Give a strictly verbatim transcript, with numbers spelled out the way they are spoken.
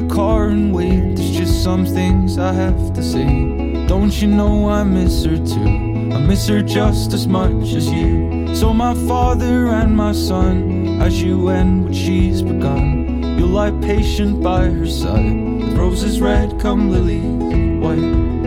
the car and wait. There's just some things I have to say. Don't you know I miss her too? I miss her just as much as you. So my father and my son, as you end what she's begun, you'll lie patient by her side, with roses red come lilies white.